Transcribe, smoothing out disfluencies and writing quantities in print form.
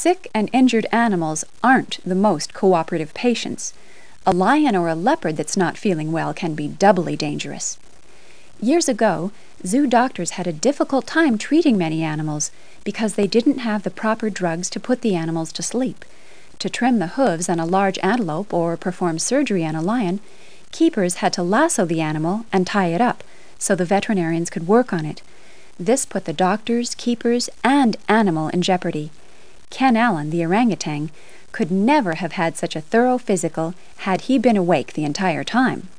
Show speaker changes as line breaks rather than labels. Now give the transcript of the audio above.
Sick and injured animals aren't the most cooperative patients. A lion or a leopard that's not feeling well can be doubly dangerous. Years ago, zoo doctors had a difficult time treating many animals because they didn't have the proper drugs to put the animals to sleep. To trim the hooves on a large antelope or perform surgery on a lion, keepers had to lasso the animal and tie it up so the veterinarians could work on it. This put the doctors, keepers, and animal in jeopardy. Ken Allen, the orangutan, could never have had such a thorough physical had he been awake the entire time.